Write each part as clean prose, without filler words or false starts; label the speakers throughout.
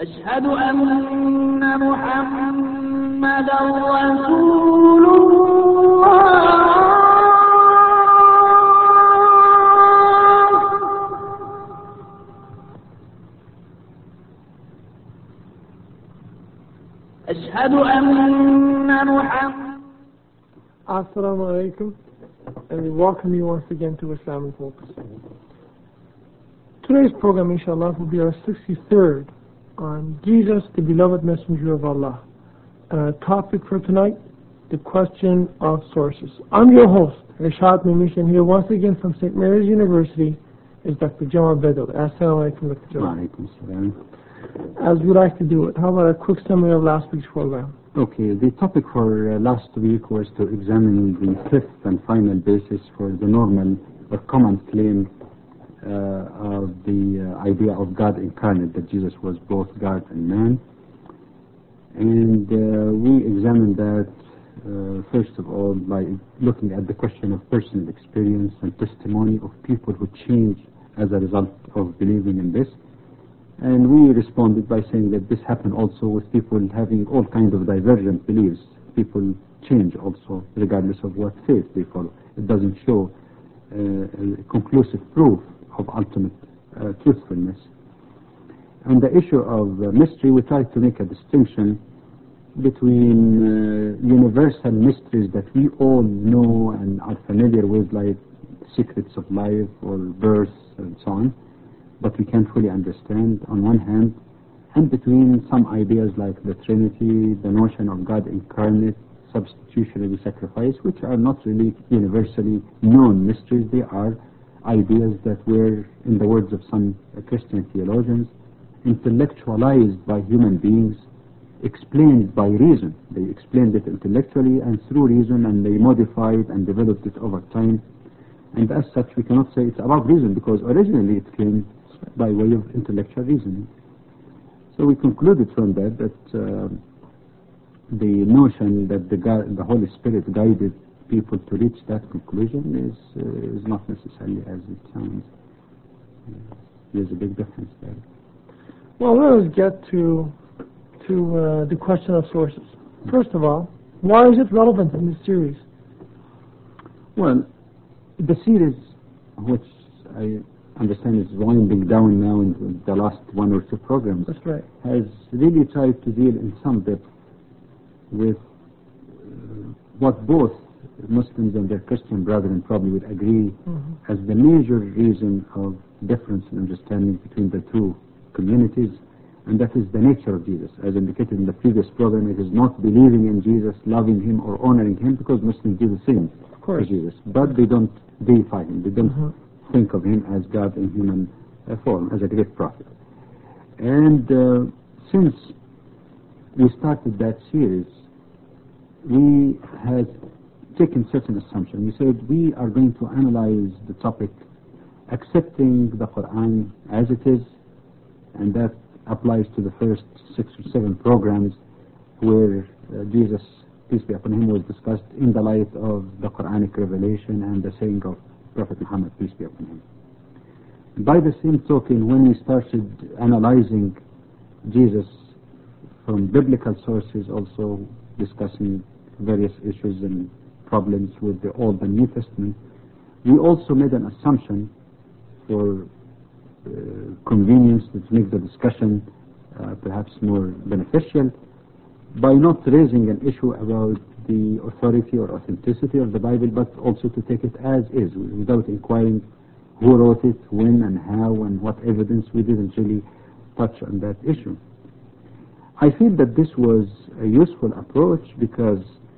Speaker 1: أشهد أن محمدا رسول الله. أشهد أن محمدا.
Speaker 2: Assalamu alaikum, and we welcome you once again to Islamic Focus. Today's program, inshallah, will be our 63rd on Jesus, the beloved messenger of Allah. Topic for tonight, the question of sources. I'm your host, Rashad Mimish, here once again from St. Mary's University is Dr. Jamal Bedel. Assalamu alaikum, Dr. Jamal.
Speaker 3: Walaikum salam.
Speaker 2: As we like to do it, how about a quick summary of last week's program?
Speaker 3: Okay, the topic for last week was to examine the fifth and final basis for the normal or common claim of the idea of God incarnate, that Jesus was both God and man. And we examined that first of all by looking at the question of personal experience and testimony of people who change as a result of believing in this. And we responded by saying that this happened also with people having all kinds of divergent beliefs. People change also regardless of what faith they follow. It doesn't show conclusive proof of ultimate truthfulness. On the issue of mystery, we tried to make a distinction between universal mysteries that we all know and are familiar with, like secrets of life or birth and so on, but we can't fully understand on one hand, and between some ideas like the Trinity, the notion of God incarnate, substitutionary sacrifice, which are not really universally known mysteries. They are ideas that were, in the words of some Christian theologians, intellectualized by human beings, explained by reason. They explained it intellectually and through reason, and they modified and developed it over time. And as such, we cannot say it's above reason, because originally it came by way of intellectual reasoning. So we concluded from that the notion that the Holy Spirit guided people to reach that conclusion is not necessarily as it sounds. There's a big difference there.
Speaker 2: Well, let us get to the question of sources. First of all, why is it relevant in this series?
Speaker 3: Well, the series, which I understand is winding down now in the last one or two programs,
Speaker 2: That's right,
Speaker 3: has really tried to deal in some depth with what both Muslims and their Christian brethren probably would agree as the major reason of difference in understanding between the two communities, and that is the nature of Jesus. As indicated in the previous program, it is not believing in Jesus, loving him, or honoring him, because Muslims do the same for Jesus, but they don't deify him. They don't think of him as God in human form, as a great prophet. And since we started that series, we had taken certain assumptions. We said we are going to analyze the topic accepting the Quran as it is, and that applies to the first 6 or 7 programs where Jesus, peace be upon him, was discussed in the light of the Quranic revelation and the saying of Prophet Muhammad, peace be upon him. By the same token, when we started analyzing Jesus from biblical sources, also discussing various issues and problems with the Old and New Testament, we also made an assumption for convenience to make the discussion perhaps more beneficial by not raising an issue about the authority or authenticity of the Bible, but also to take it as is, without inquiring who wrote it, when and how, and what evidence. We didn't really touch on that issue. I feel that this was a useful approach because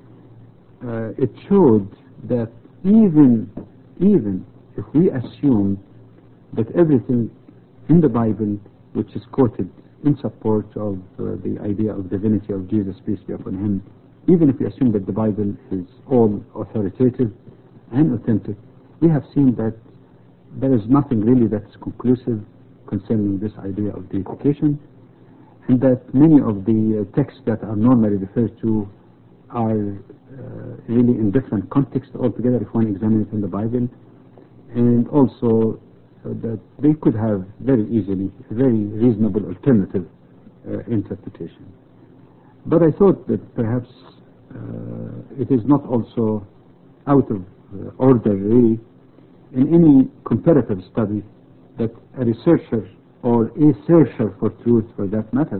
Speaker 3: it showed that even if we assume that everything in the Bible which is quoted in support of the idea of divinity of Jesus, peace be upon him, even if we assume that the Bible is all authoritative and authentic, we have seen that there is nothing really that's conclusive concerning this idea of deification, and that many of the texts that are normally referred to are really in different contexts altogether if one examines it in the Bible, and also that they could have very easily a very reasonable alternative interpretation. But I thought that perhaps it is not also out of order really in any comparative study that a researcher or a searcher for truth, for that matter,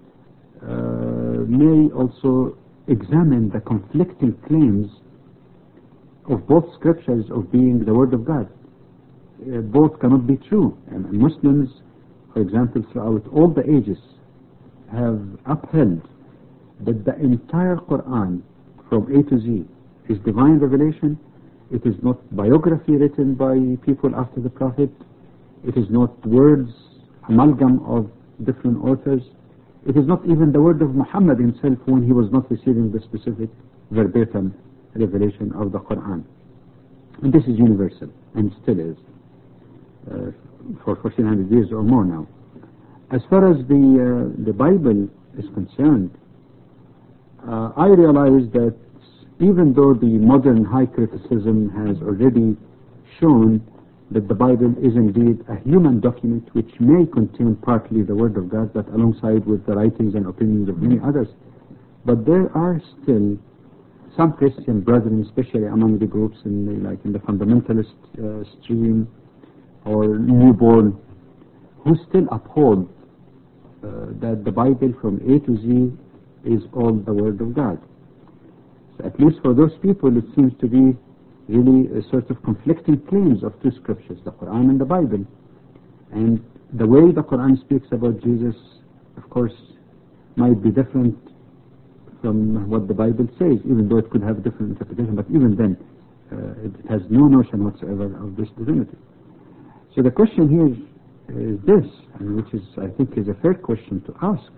Speaker 3: may also examine the conflicting claims of both scriptures of being the Word of God. Both cannot be true. And Muslims, for example, throughout all the ages have upheld that the entire Quran from A to Z is divine revelation. It is not biography written by people after the Prophet. It is not words, amalgam of different authors. It is not even the word of Muhammad himself when he was not receiving the specific verbatim revelation of the Quran. And this is universal, and still is, for 1400 years or more now. As far as the Bible is concerned, I realize that even though the modern high criticism has already shown that the Bible is indeed a human document which may contain partly the Word of God, but alongside with the writings and opinions of many others, but there are still some Christian brethren, especially among the groups in the fundamentalist stream or newborn, who still uphold that the Bible from A to Z is all the Word of God. So at least for those people, it seems to be really a sort of conflicting claims of two scriptures, the Quran and the Bible. And the way the Quran speaks about Jesus, of course, might be different from what the Bible says, even though it could have different interpretation, but even then, it has no notion whatsoever of this divinity. So the question here is this, and which is, I think, is a fair question to ask.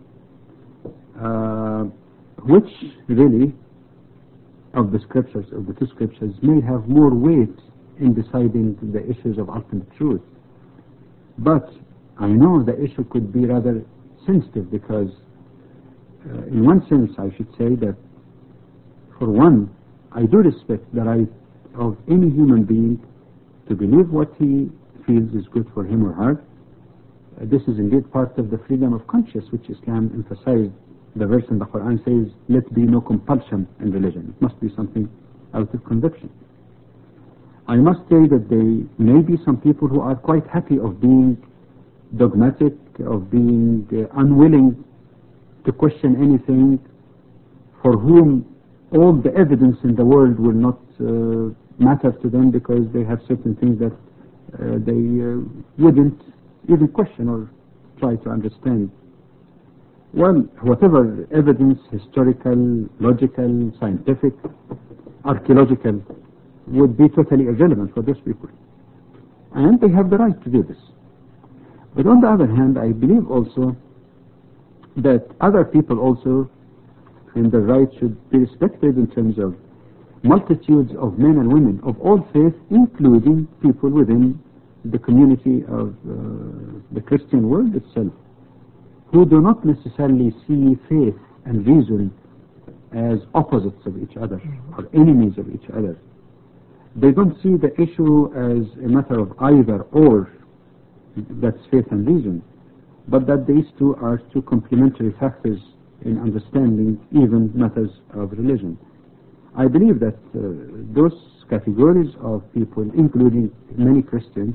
Speaker 3: Which really of the scriptures, of the two scriptures, may have more weight in deciding the issues of ultimate truth? But I know the issue could be rather sensitive because in one sense I should say that for one, I do respect the right of any human being to believe what he feels is good for him or her. This is indeed part of the freedom of conscience which Islam emphasized. The verse in the Quran says, let be no compulsion in religion. It must be something out of conviction. I must say that there may be some people who are quite happy of being dogmatic, of being unwilling to question anything, for whom all the evidence in the world will not matter to them because they have certain things that they wouldn't even question or try to understand. Well, whatever evidence, historical, logical, scientific, archaeological, would be totally irrelevant for those people. And they have the right to do this. But on the other hand, I believe also that other people also in their rights should be respected in terms of multitudes of men and women of all faiths, including people within the community of the Christian world itself, who do not necessarily see faith and reason as opposites of each other or enemies of each other. They don't see the issue as a matter of either or, that's faith and reason, but that these two are two complementary factors in understanding even matters of religion. I believe that those categories of people, including many Christians,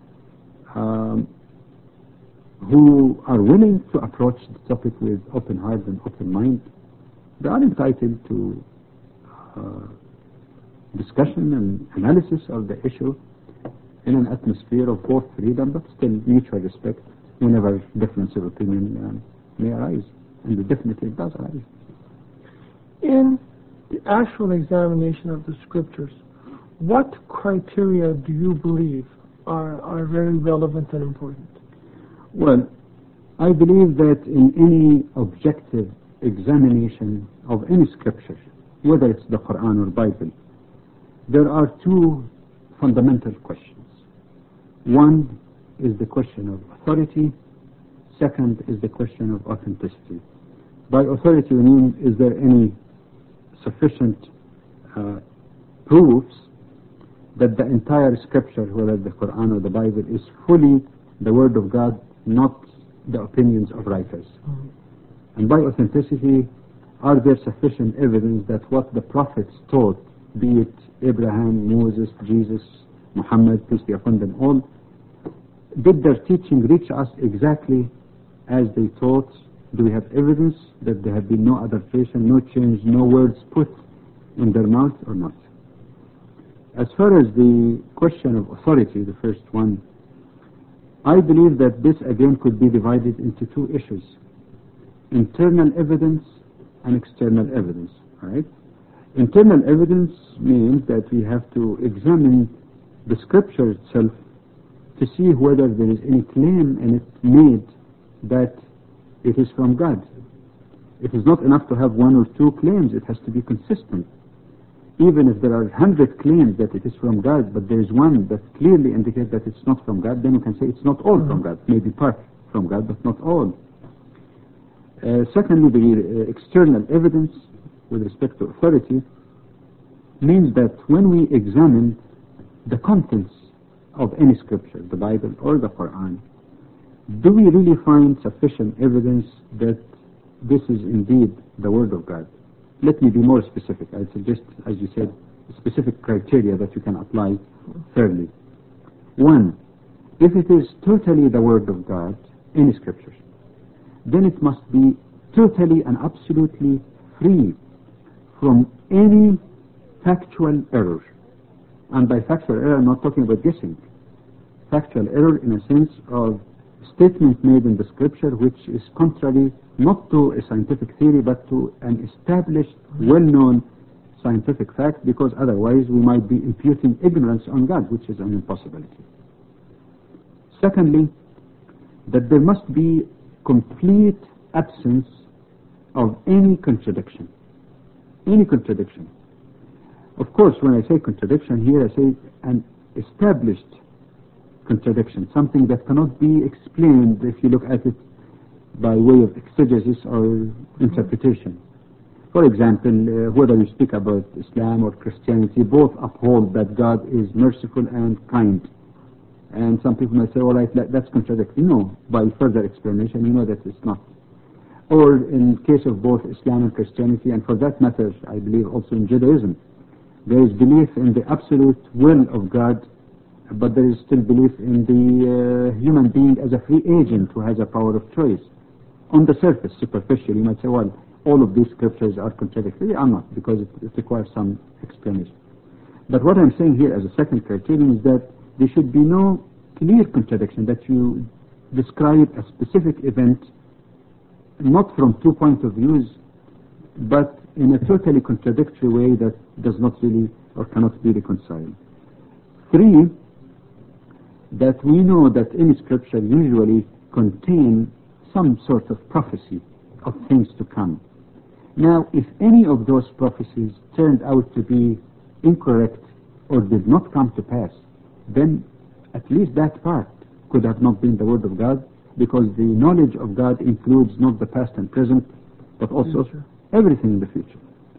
Speaker 3: who are willing to approach the topic with open heart and open mind, they are entitled to discussion and analysis of the issue in an atmosphere of both freedom but still mutual respect whenever difference of opinion may arise, and definitely it does arise.
Speaker 2: In the actual examination of the scriptures, what criteria do you believe are very relevant and important?
Speaker 3: Well, I believe that in any objective examination of any scripture, whether it's the Quran or Bible, there are two fundamental questions. One is the question of authority. Second is the question of authenticity. By authority we mean, is there any sufficient proofs that the entire scripture, whether the Quran or the Bible, is fully the Word of God, not the opinions of writers. And by authenticity, are there sufficient evidence that what the prophets taught, be it Abraham, Moses, Jesus, Muhammad, peace be upon them all, did their teaching reach us exactly as they taught? Do we have evidence that there have been no adaptation, no change, no words put in their mouth or not? As far as the question of authority, the first one, I believe that this again could be divided into two issues: internal evidence and external evidence. Right? Internal evidence means that we have to examine the scripture itself to see whether there is any claim in it made that it is from God. It is not enough to have one or two claims, it has to be consistent. Even if there are 100 claims that it is from God, but there is one that clearly indicates that it's not from God, then we can say it's not all from God. Maybe part from God, but not all. Secondly, the external evidence with respect to authority means that when we examine the contents of any scripture, the Bible or the Quran, do we really find sufficient evidence that this is indeed the Word of God? Let me be more specific. I suggest, as you said, specific criteria that you can apply thirdly. One, if it is totally the Word of God, any scripture, then it must be totally and absolutely free from any factual error. And by factual error, I'm not talking about guessing. Factual error in a sense of statement made in the scripture which is contrary not to a scientific theory but to an established, well-known scientific fact, because otherwise we might be imputing ignorance on God, which is an impossibility. Secondly, that there must be complete absence of any contradiction. Any contradiction. Of course, when I say contradiction here, I say an established contradiction, something that cannot be explained if you look at it by way of exegesis or interpretation. For example, whether you speak about Islam or Christianity, both uphold that God is merciful and kind. And some people may say, all right, that's contradictory. No, by further explanation, you know that it's not. Or in case of both Islam and Christianity, and for that matter, I believe also in Judaism, there is belief in the absolute will of God, but there is still belief in the human being as a free agent who has a power of choice. On the surface, superficially, you might say, well, all of these scriptures are contradictory. They are not, because it requires some explanation. But what I'm saying here as a second criterion is that there should be no clear contradiction, that you describe a specific event not from 2 points of views, but in a totally contradictory way that does not really or cannot be reconciled. 3, that we know that any scripture usually contain some sort of prophecy of things to come. Now, if any of those prophecies turned out to be incorrect or did not come to pass, then at least that part could have not been the Word of God, because the knowledge of God includes not the past and present, but also everything in the future.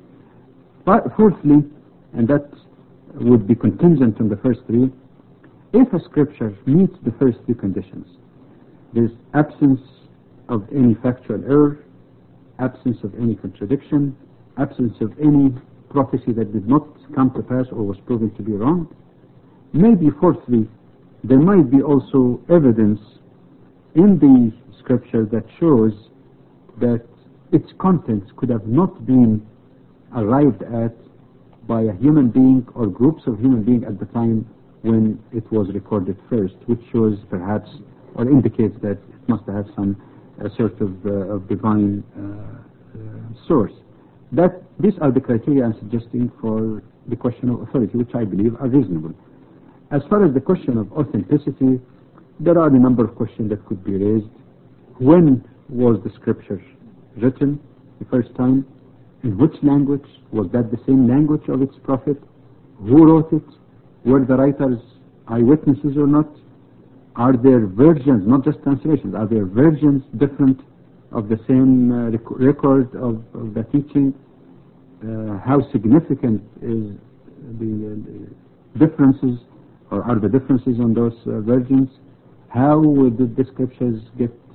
Speaker 3: But fourthly, and that would be contingent on the first 3, if a scripture meets the first 3 conditions, there's absence of any factual error, absence of any contradiction, absence of any prophecy that did not come to pass or was proven to be wrong, maybe fourthly, there might be also evidence in the scripture that shows that its contents could have not been arrived at by a human being or groups of human beings at the time when it was recorded first, which shows perhaps or indicates that it must have some sort of divine source. These are the criteria I'm suggesting for the question of authority, which I believe are reasonable. As far as the question of authenticity, there are a number of questions that could be raised. When was the scripture written the first time? In which language? Was that the same language of its prophet? Who wrote it? Were the writers eyewitnesses or not? Are there versions, not just translations, are there versions different of the same record of the teaching? How significant is the differences, or are the differences on those versions? How did the scriptures get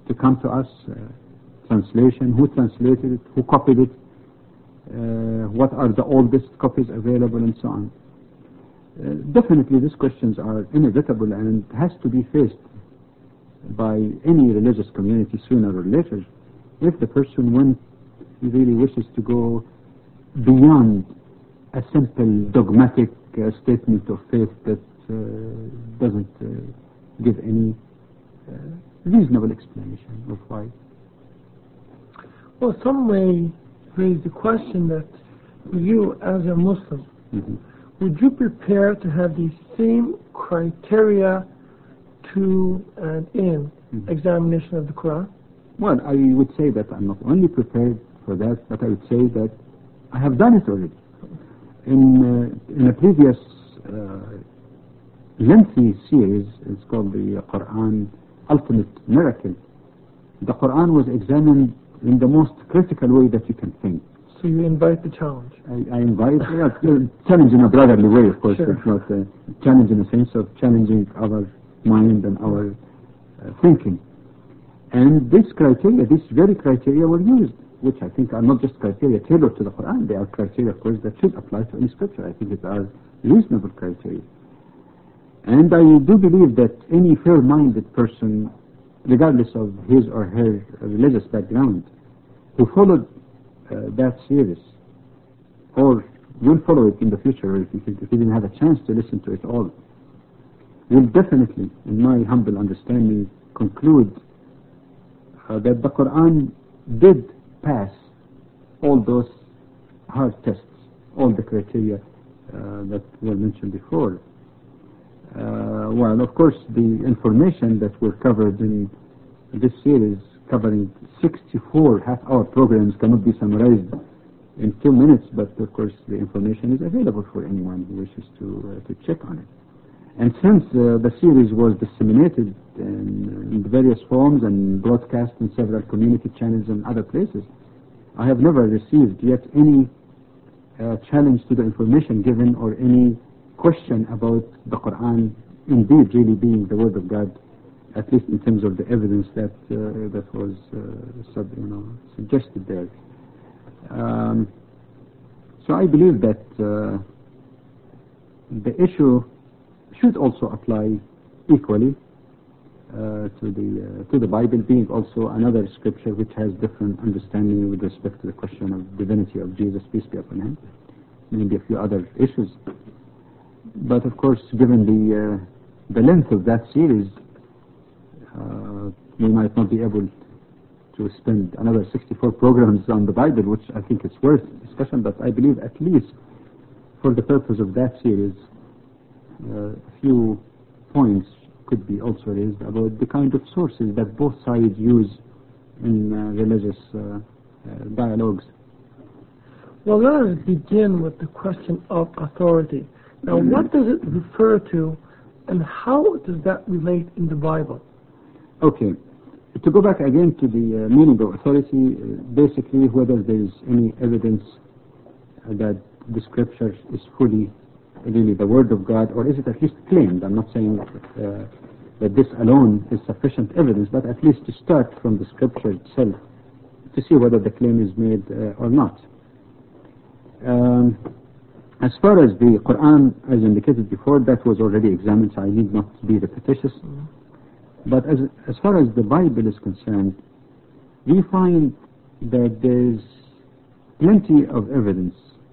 Speaker 3: to come to us, translation, who translated it, who copied it, what are the oldest copies available, and so on. Definitely these questions are inevitable and has to be faced by any religious community sooner or later if the person really wishes to go beyond a simple dogmatic statement of faith that doesn't give any reasonable explanation of why.
Speaker 2: Well, some may raise the question that you, as a Muslim, would you prepare to have the same criteria to and in examination of the Quran?
Speaker 3: Well, I would say that I'm not only prepared for that, but I would say that I have done it already. In a previous lengthy series, it's called the Quran Ultimate Miracle. The Quran was examined in the most critical way that you can think.
Speaker 2: So you invite the challenge.
Speaker 3: I invite, challenge in a brotherly way, of course.
Speaker 2: Sure.
Speaker 3: It's not a challenge in the sense of challenging our mind and our thinking. And this criteria, these very criteria were used, which I think are not just criteria tailored to the Quran. They are criteria, of course, that should apply to any scripture. I think it are reasonable criteria. And I do believe that any fair-minded person, regardless of his or her religious background, who followed that series, or will follow it in the future, if he didn't have a chance to listen to it all, will definitely, in my humble understanding, conclude that the Quran did pass all those hard tests, all the criteria that were mentioned before. Well, of course, the information that were covered in this series, covering 64 half-hour programs, cannot be summarized in 2 minutes, but of course the information is available for anyone who wishes to check on it. And since the series was disseminated in various forms and broadcast in several community channels and other places, I have never received yet any challenge to the information given or any question about the Quran indeed really being the Word of God, at least in terms of the evidence that was suggested there. So I believe that the issue should also apply equally to the Bible, being also another scripture which has different understanding with respect to the question of divinity of Jesus, peace be upon him, maybe a few other issues. But of course, given the length of that series, we might not be able to spend another 64 programs on the Bible, which I think is worth discussion, but I believe at least for the purpose of that series, a few points could be also raised about the kind of sources that both sides use in religious dialogues.
Speaker 2: Well, let us begin with the question of authority. Now, what does it refer to, and how does that relate in the Bible?
Speaker 3: Okay. To go back again to the meaning of authority, basically whether there is any evidence that the scripture is fully really the Word of God, or is it at least claimed? I'm not saying that this alone is sufficient evidence, but at least to start from the scripture itself to see whether the claim is made or not. As far as the Quran, as indicated before, that was already examined, so I need not be repetitious. But as far as the Bible is concerned, we find that there's plenty of evidence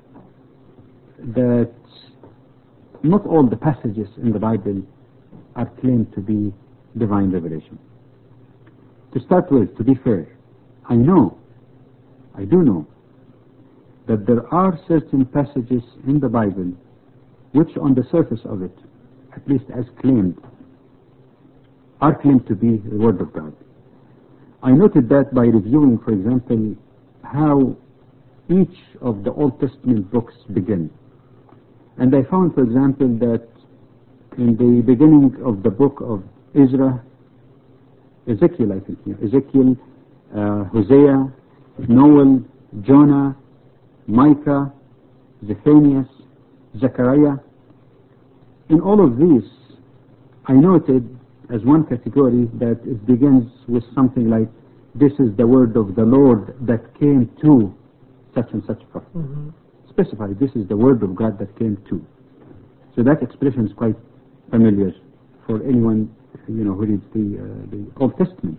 Speaker 3: that not all the passages in the Bible are claimed to be divine revelation. To start with, to be fair, I do know that there are certain passages in the Bible which on the surface of it, at least as claimed, are claimed to be the Word of God. I noted that by reviewing, for example, how each of the Old Testament books begin. And I found, for example, that in the beginning of the book of Ezekiel, I think, Ezekiel, Hosea, Noel, Jonah, Micah, Zephaniah, Zechariah, in all of these, I noted as one category that it begins with something like, this is the word of the Lord that came to such and such prophet. Specify, this is the word of God that came to. So that expression is quite familiar for anyone who reads the Old Testament.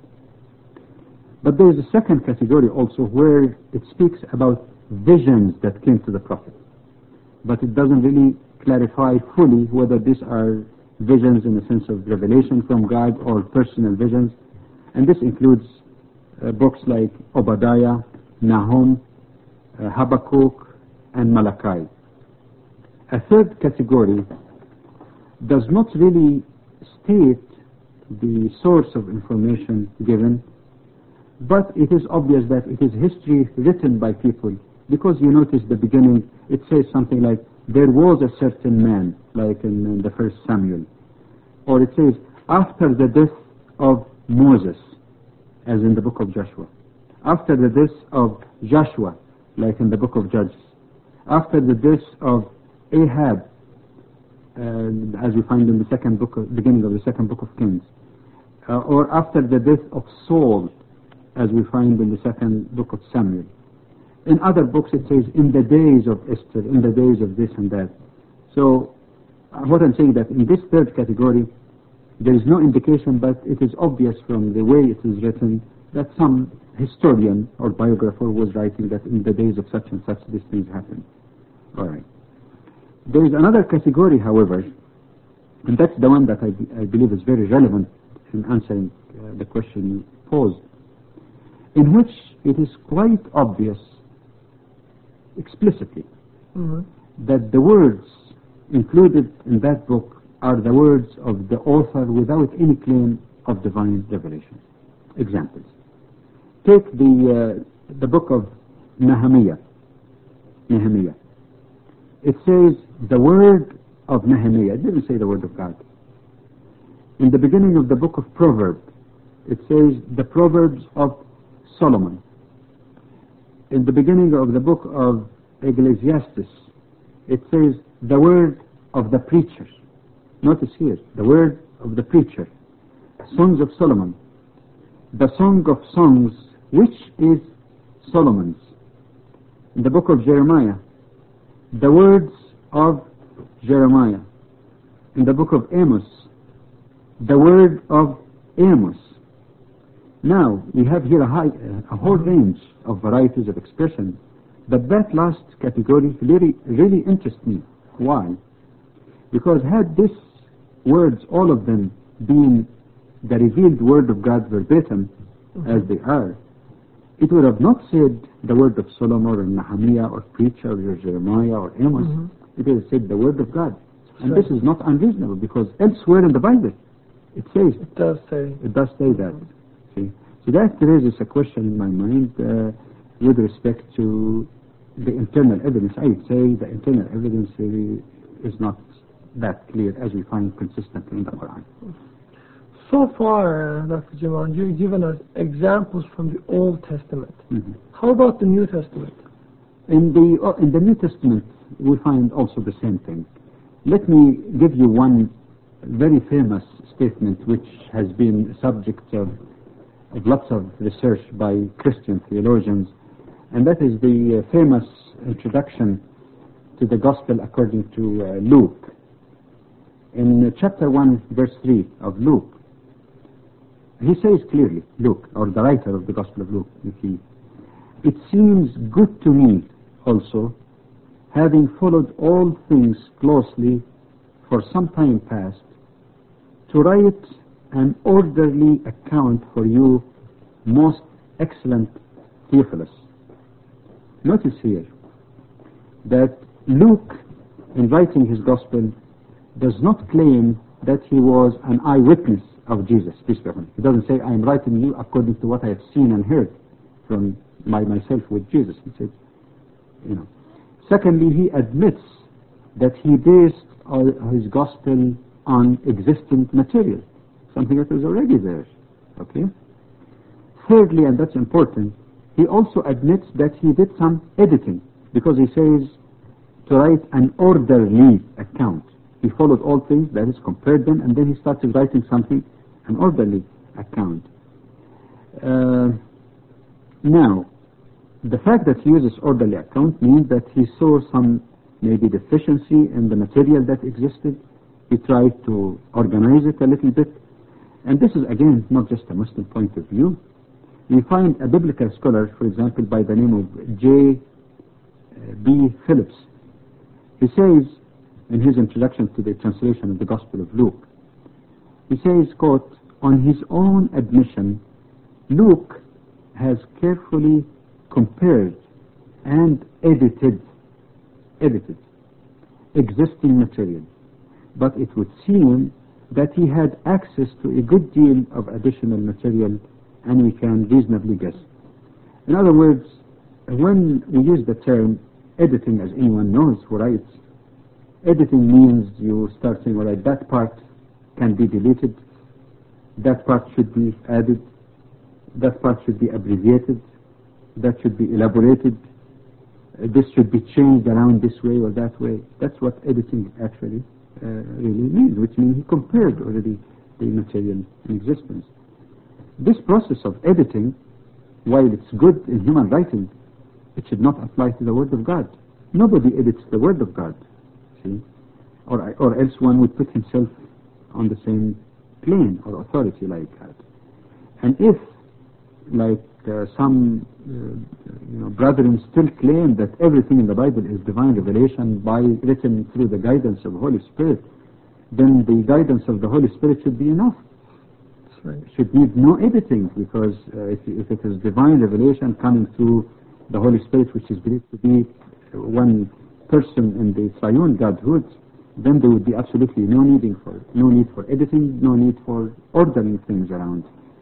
Speaker 3: But there is a second category also where it speaks about visions that came to the prophet. But it doesn't really clarify fully whether these are visions in the sense of revelation from God or personal visions. And this includes books like Obadiah, Nahum, Habakkuk, and Malachi. A third category does not really state the source of information given, but it is obvious that it is history written by people, because you notice the beginning, it says something like, there was a certain man, like in the first Samuel. Or it says, after the death of Moses, as in the book of Joshua. After the death of Joshua, like in the book of Judges. After the death of Ahab, as we find in the beginning of the second book of Kings. Or after the death of Saul, as we find in the second book of Samuel. In other books it says, in the days of Esther, in the days of this and that. So, what I'm saying that in this third category, there is no indication, but it is obvious from the way it is written that some historian or biographer was writing that in the days of such and such these things happened. All right. There is another category, however, and that's the one that I believe is very relevant in answering the question you posed, in which it is quite obvious explicitly that the words included in that book are the words of the author without any claim of divine revelation. Examples. Take the book of Nehemiah. It says the word of Nehemiah. It didn't say the word of God. In the beginning of the book of Proverbs, it says the Proverbs of Solomon. In the beginning of the book of Ecclesiastes, it says the word of the preacher. Notice here, the word of the preacher. Songs of Solomon. The Song of Songs, which is Solomon's. In the book of Jeremiah, the words of Jeremiah. In the book of Amos, the word of Amos. Now, we have here a whole range of varieties of expression, but that last category really interests me. Why? Because had these words, all of them, been the revealed word of God verbatim, as they are, it would have not said the word of Solomon or Nehemiah or preacher or Jeremiah or Amos. It would have said the word of God. And this is not unreasonable, because elsewhere in the Bible it says
Speaker 2: it does say
Speaker 3: that. See? So that raises a question in my mind with respect to the internal evidence. I would say the internal evidence really is not that clear as we find consistently in the Quran.
Speaker 2: So far, Dr. Jamal, you've given us examples from the Old Testament. How about the New Testament?
Speaker 3: In the New Testament, we find also the same thing. Let me give you one very famous statement which has been subject of lots of research by Christian theologians, and that is the famous introduction to the Gospel according to Luke. In chapter 1, verse 3 of Luke, he says clearly, Luke, or the writer of the Gospel of Luke, it seems good to me also, having followed all things closely for some time past, to write an orderly account for you, most excellent Theophilus. Notice here that Luke, in writing his Gospel, does not claim that he was an eyewitness of Jesus, peace be upon him. He doesn't say, I am writing you according to what I have seen and heard from myself with Jesus. He says, Secondly, he admits that he based his Gospel on existing material, something that is already there. Okay. Thirdly, and that's important, he also admits that he did some editing, because he says to write an orderly account. He followed all things, that is, compared them, and then he started writing something an orderly account. Now, the fact that he uses orderly account means that he saw some maybe deficiency in the material that existed. He tried to organize it a little bit. And this is, again, not just a Muslim point of view. We find a biblical scholar, for example, by the name of J.B. Phillips. He says, in his introduction to the translation of the Gospel of Luke, he says, quote, "On his own admission, Luke has carefully compared and edited existing material, but it would seem that he had access to a good deal of additional material, and we can reasonably guess." In other words, when we use the term editing, as anyone knows who writes, editing means you start saying, all right, that part can be deleted, that part should be added, that part should be abbreviated, that should be elaborated, this should be changed around this way or that way. That's what editing actually really means, which means he compared already the material in existence. This process of editing, while it's good in human writing, it should not apply to the Word of God. Nobody edits the Word of God, see, or else one would put himself on the same plane or authority like that. And if, like some brethren still claim that everything in the Bible is divine revelation written through the guidance of the Holy Spirit, then the guidance of the Holy Spirit should be enough.
Speaker 2: Right.
Speaker 3: It should need no editing, because if it is divine revelation coming through the Holy Spirit, which is believed to be one person in the triune Godhood, then there would be absolutely no need for editing, no need for ordering things around.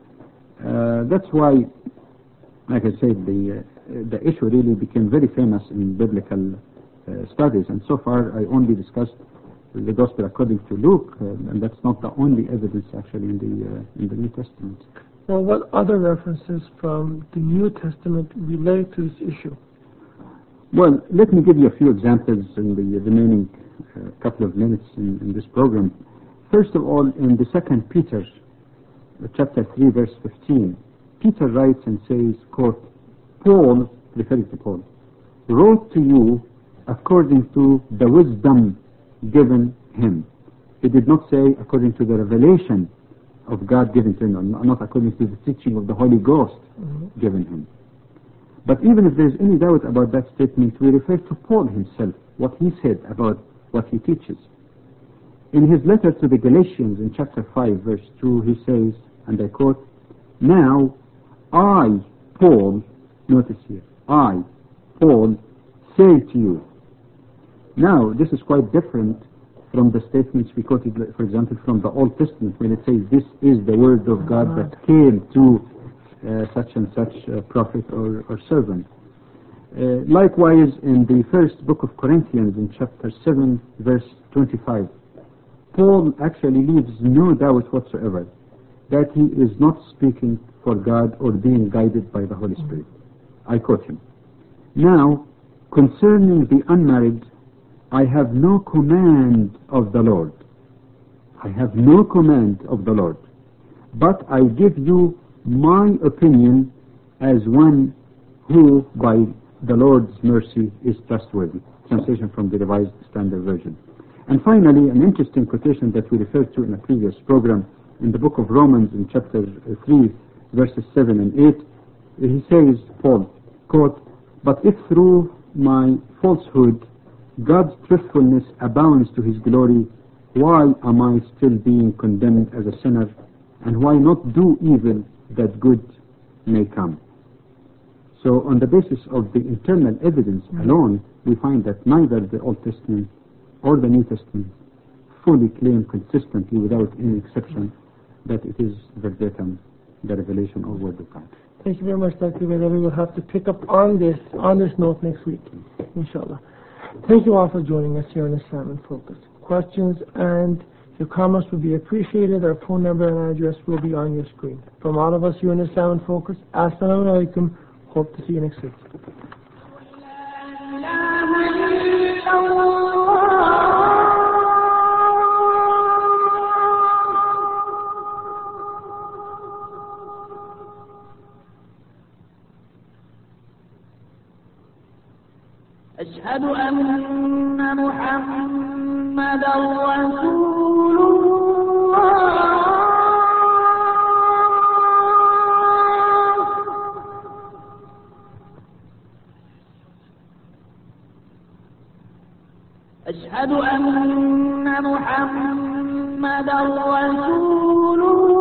Speaker 3: That's why, like I said, the issue really became very famous in biblical studies, and so far I only discussed the Gospel according to Luke, and that's not the only evidence actually in the New Testament.
Speaker 2: Well, what other references from the New Testament relate to this issue?
Speaker 3: Well, let me give you a few examples in the remaining couple of minutes in this program. First of all, in the 2 Peter, chapter 3, verse 15, Peter writes and says, quote, "Paul," referring to Paul, "wrote to you according to the wisdom given him." He did not say according to the revelation of God given to him, or not according to the teaching of the Holy Ghost given him. But even if there is any doubt about that statement, we refer to Paul himself, what he said about what he teaches. In his letter to the Galatians in chapter 5, verse 2, he says, and I quote, "Now I, Paul," notice here, "I, Paul, say to you." Now, this is quite different from the statements we quoted, for example, from the Old Testament, when it says, "This is the word of God that came to such and such prophet or servant." Likewise, in the first book of Corinthians, in chapter 7, verse 25, Paul actually leaves no doubt whatsoever that he is not speaking for God or being guided by the Holy Spirit. I quote him, "Now, concerning the unmarried, I have no command of the Lord. I have no command of the Lord, but I give you my opinion as one who by the Lord's mercy is trustworthy." Translation from the Revised Standard Version. And finally, an interesting quotation that we referred to in a previous program, in the book of Romans in chapter 3, verses 7 and 8, he says, Paul, quote, "But if through my falsehood God's truthfulness abounds to his glory, why am I still being condemned as a sinner? And why not do evil that good may come?" So on the basis of the internal evidence alone, we find that neither the Old Testament or the New Testament fully claim consistently, without any exception, that it is verbatim the revelation or word of God.
Speaker 2: Thank you very much, Dr. Veda. We will have to pick up on this note next week, inshallah. Thank you all for joining us here on Islam in Focus. Questions and your comments will be appreciated. Our phone number and address will be on your screen. From all of us here in Islam in Focus, Assalamu alaikum. Hope to see you next week.
Speaker 1: أشهد أن محمدا رسول الله. أشهد أن محمدا رسول الله.